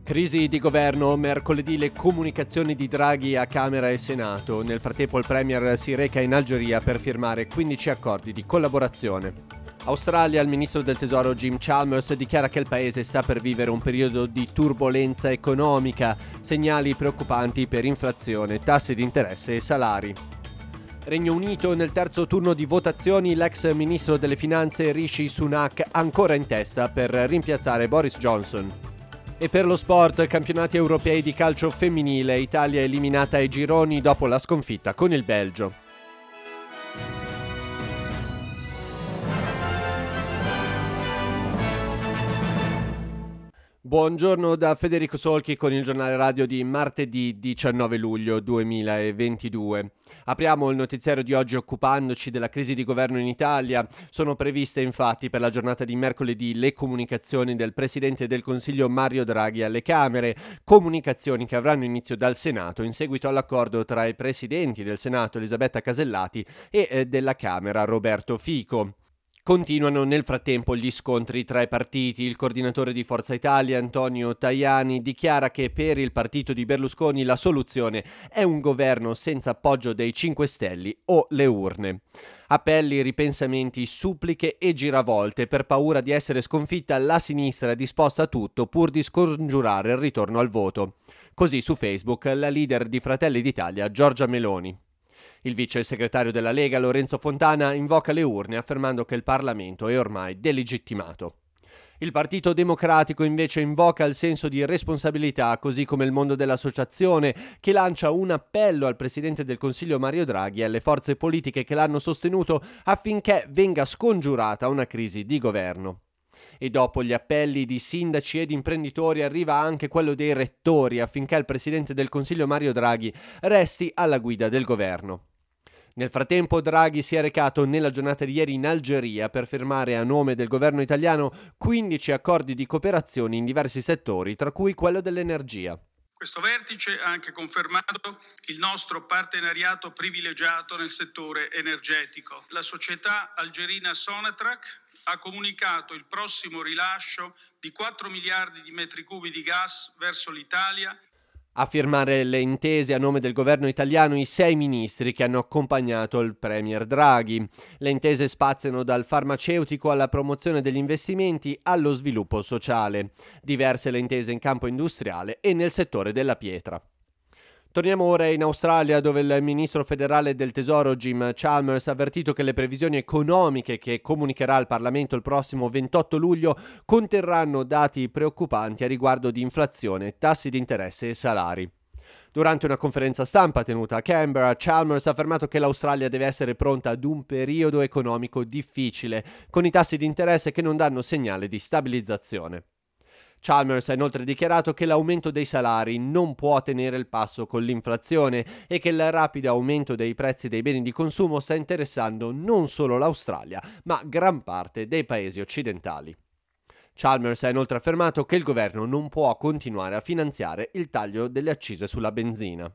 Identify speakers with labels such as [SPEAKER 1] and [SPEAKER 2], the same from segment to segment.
[SPEAKER 1] Crisi di governo, mercoledì le comunicazioni di Draghi a Camera e Senato. Nel frattempo il Premier si reca in Algeria per firmare 15 accordi di collaborazione. Australia, il ministro del tesoro Jim Chalmers dichiara che il paese sta per vivere un periodo di turbolenza economica, segnali preoccupanti per inflazione, tassi di interesse e salari. Regno Unito, nel terzo turno di votazioni l'ex ministro delle finanze Rishi Sunak ancora in testa per rimpiazzare Boris Johnson. E per lo sport, campionati europei di calcio femminile, Italia eliminata ai gironi dopo la sconfitta con il Belgio. Buongiorno da Federico Solchi con il giornale radio di martedì 19 luglio 2022. Apriamo il notiziario di oggi occupandoci della crisi di governo in Italia. Sono previste infatti per la giornata di mercoledì le comunicazioni del Presidente del Consiglio Mario Draghi alle Camere, comunicazioni che avranno inizio dal Senato in seguito all'accordo tra i Presidenti del Senato Elisabetta Casellati e della Camera Roberto Fico. Continuano nel frattempo gli scontri tra i partiti. Il coordinatore di Forza Italia, Antonio Tajani, dichiara che per il partito di Berlusconi la soluzione è un governo senza appoggio dei 5 Stelle o le urne. Appelli, ripensamenti, suppliche e giravolte. Per paura di essere sconfitta, la sinistra è disposta a tutto pur di scongiurare il ritorno al voto. Così su Facebook la leader di Fratelli d'Italia, Giorgia Meloni. Il vice segretario della Lega, Lorenzo Fontana, invoca le urne affermando che il Parlamento è ormai delegittimato. Il Partito Democratico invece invoca il senso di responsabilità, così come il mondo dell'associazione, che lancia un appello al Presidente del Consiglio Mario Draghi e alle forze politiche che l'hanno sostenuto affinché venga scongiurata una crisi di governo. E dopo gli appelli di sindaci ed imprenditori arriva anche quello dei rettori affinché il Presidente del Consiglio Mario Draghi resti alla guida del governo. Nel frattempo Draghi si è recato nella giornata di ieri in Algeria per firmare a nome del governo italiano 15 accordi di cooperazione in diversi settori, tra cui quello dell'energia.
[SPEAKER 2] Questo vertice ha anche confermato il nostro partenariato privilegiato nel settore energetico. La società algerina Sonatrach ha comunicato il prossimo rilascio di 4 miliardi di metri cubi di gas verso l'Italia.
[SPEAKER 1] A firmare le intese a nome del governo italiano i 6 ministri che hanno accompagnato il Premier Draghi. Le intese spaziano dal farmaceutico alla promozione degli investimenti allo sviluppo sociale. Diverse le intese in campo industriale e nel settore della pietra. Torniamo ora in Australia, dove il ministro federale del tesoro Jim Chalmers ha avvertito che le previsioni economiche che comunicherà al Parlamento il prossimo 28 luglio conterranno dati preoccupanti a riguardo di inflazione, tassi di interesse e salari. Durante una conferenza stampa tenuta a Canberra, Chalmers ha affermato che l'Australia deve essere pronta ad un periodo economico difficile, con i tassi di interesse che non danno segnale di stabilizzazione. Chalmers ha inoltre dichiarato che l'aumento dei salari non può tenere il passo con l'inflazione e che il rapido aumento dei prezzi dei beni di consumo sta interessando non solo l'Australia, ma gran parte dei paesi occidentali. Chalmers ha inoltre affermato che il governo non può continuare a finanziare il taglio delle accise sulla benzina.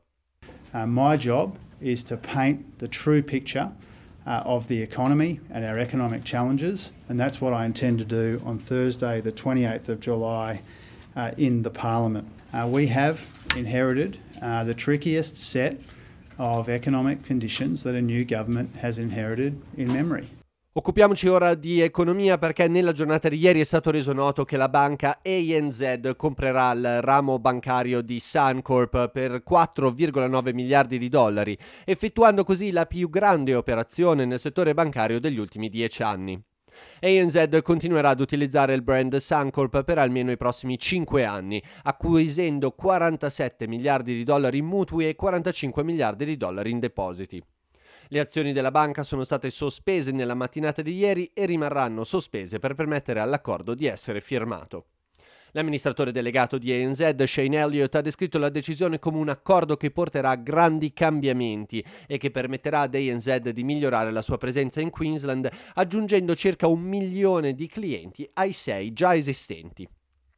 [SPEAKER 3] My job is to paint the true picture of the economy and our economic challenges, and that's what I intend to do on Thursday, the 28th of July, in the Parliament. We have inherited the trickiest set of economic conditions that a new government has inherited in memory.
[SPEAKER 1] Occupiamoci ora di economia perché nella giornata di ieri è stato reso noto che la banca ANZ comprerà il ramo bancario di Suncorp per 4,9 miliardi di dollari, effettuando così la più grande operazione nel settore bancario degli ultimi 10 anni. ANZ continuerà ad utilizzare il brand Suncorp per almeno i prossimi 5 anni, acquisendo 47 miliardi di dollari in mutui e 45 miliardi di dollari in depositi. Le azioni della banca sono state sospese nella mattinata di ieri e rimarranno sospese per permettere all'accordo di essere firmato. L'amministratore delegato di ANZ, Shane Elliott, ha descritto la decisione come un accordo che porterà a grandi cambiamenti e che permetterà ad ANZ di migliorare la sua presenza in Queensland, aggiungendo circa 1 milione di clienti ai 6 già esistenti.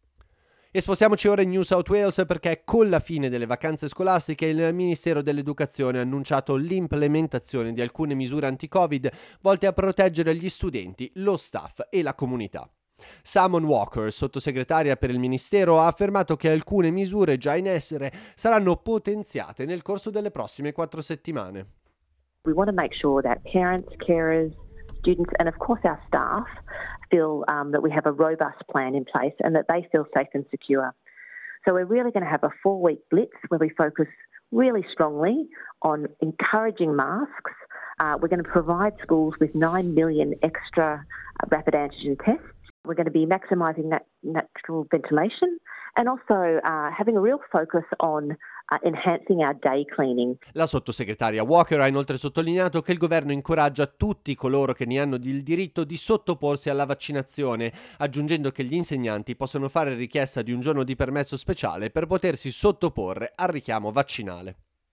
[SPEAKER 1] E spostiamoci ora in New South Wales perché con la fine delle vacanze scolastiche il Ministero dell'Educazione ha annunciato l'implementazione di alcune misure anti-Covid volte a proteggere gli studenti, lo staff e la comunità. Simon Walker, sottosegretaria per il Ministero, ha affermato che alcune misure già in essere saranno potenziate nel corso delle prossime 4 settimane.
[SPEAKER 4] We want to make sure that parents, carers, students and of course our staff feel that we have a robust plan in place and that they feel safe and secure. So we're really going to have a 4-week blitz where we focus really strongly on encouraging masks. We're going to provide schools with 9 million extra rapid antigen tests. We're going to be maximising natural ventilation and also having a real focus on enhancing our day cleaning.
[SPEAKER 1] La sottosegretaria Walker ha inoltre sottolineato che il governo incoraggia tutti coloro che ne hanno il diritto di sottoporsi alla vaccinazione, aggiungendo che gli insegnanti possono fare richiesta di un giorno di permesso speciale per potersi sottoporre al richiamo vaccinale.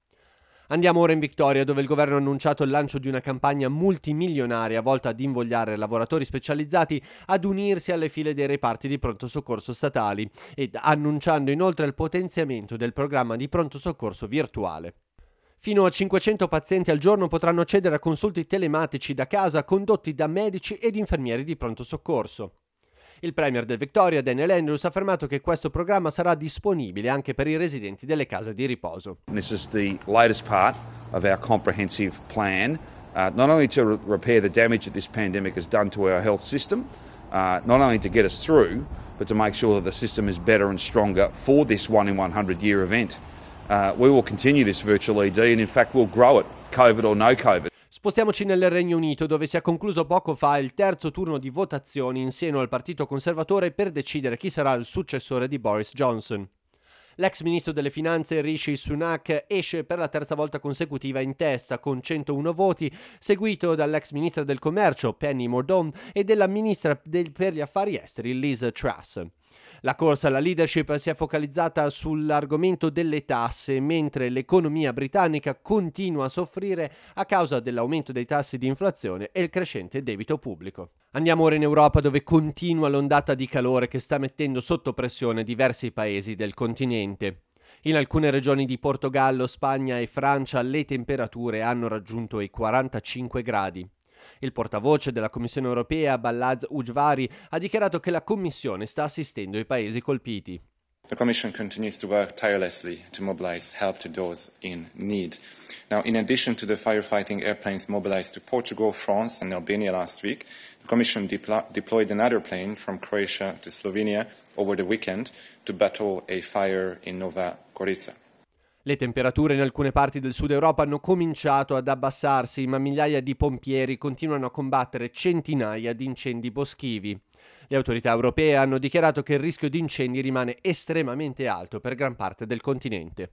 [SPEAKER 1] Andiamo ora in Victoria, dove il governo ha annunciato il lancio di una campagna multimilionaria volta ad invogliare lavoratori specializzati ad unirsi alle file dei reparti di pronto soccorso statali ed annunciando inoltre il potenziamento del programma di pronto soccorso virtuale. Fino a 500 pazienti al giorno potranno accedere a consulti telematici da casa condotti da medici ed infermieri di pronto soccorso. Il premier del Victoria, Daniel Andrews, ha affermato che questo programma sarà disponibile anche per i residenti delle case di riposo.
[SPEAKER 5] This is the latest part of our comprehensive plan, not only to repair the damage that this pandemic has done to our health system, not only to get us through, but to make sure that the system is better and stronger for this 1 in 100 year event. We will continue this virtual ED and in fact we'll grow it, COVID or no COVID.
[SPEAKER 1] Spostiamoci nel Regno Unito, dove si è concluso poco fa il terzo turno di votazioni in seno al Partito Conservatore per decidere chi sarà il successore di Boris Johnson. L'ex ministro delle finanze Rishi Sunak esce per la terza volta consecutiva in testa con 101 voti, seguito dall'ex ministra del commercio Penny Mordaunt e della ministra per gli affari esteri Liz Truss. La corsa alla leadership si è focalizzata sull'argomento delle tasse, mentre l'economia britannica continua a soffrire a causa dell'aumento dei tassi di inflazione e il crescente debito pubblico. Andiamo ora in Europa, dove continua l'ondata di calore che sta mettendo sotto pressione diversi paesi del continente. In alcune regioni di Portogallo, Spagna e Francia le temperature hanno raggiunto i 45 gradi. Il portavoce della Commissione europea, Balazs Ujvari, ha dichiarato che la Commissione sta assistendo i paesi colpiti.
[SPEAKER 6] The Commission continues to work tirelessly to mobilize help to those in need. Now, in addition to the firefighting airplanes mobilized to Portugal, France and Albania last week, the Commission deployed another plane from Croatia to Slovenia over the weekend to battle a fire in Nova Gorica.
[SPEAKER 1] Le temperature in alcune parti del sud Europa hanno cominciato ad abbassarsi, ma migliaia di pompieri continuano a combattere centinaia di incendi boschivi. Le autorità europee hanno dichiarato che il rischio di incendi rimane estremamente alto per gran parte del continente.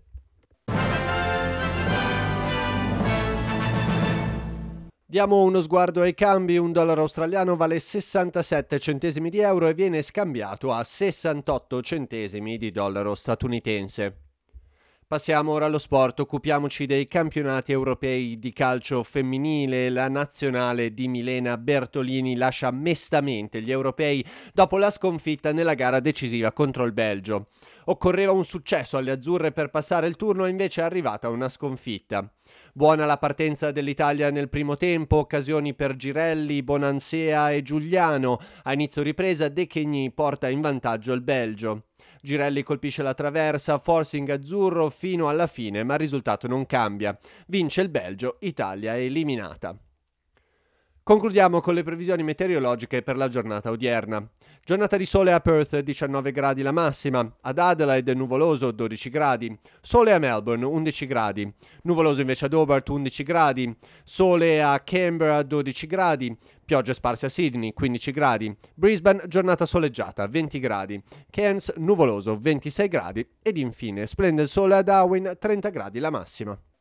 [SPEAKER 1] Diamo uno sguardo ai cambi. Un dollaro australiano vale 67 centesimi di euro e viene scambiato a 68 centesimi di dollaro statunitense. Passiamo ora allo sport, occupiamoci dei campionati europei di calcio femminile. La nazionale di Milena Bertolini lascia mestamente gli europei dopo la sconfitta nella gara decisiva contro il Belgio. Occorreva un successo alle azzurre per passare il turno, invece è arrivata una sconfitta. Buona la partenza dell'Italia nel primo tempo, occasioni per Girelli, Bonansea e Giuliano. A inizio ripresa De Chegny porta in vantaggio il Belgio. Girelli colpisce la traversa, forcing azzurro fino alla fine, ma il risultato non cambia. Vince il Belgio, Italia è eliminata. Concludiamo con le previsioni meteorologiche per la giornata odierna. Giornata di sole a Perth, 19 gradi la massima. Ad Adelaide nuvoloso, 12 gradi. Sole a Melbourne, 11 gradi. Nuvoloso invece ad Hobart, 11 gradi. Sole a Canberra, 12 gradi. Piogge sparse a Sydney, 15 gradi. Brisbane, giornata soleggiata, 20 gradi. Cairns, nuvoloso, 26 gradi. Ed infine splende il sole a Darwin, 30 gradi la massima.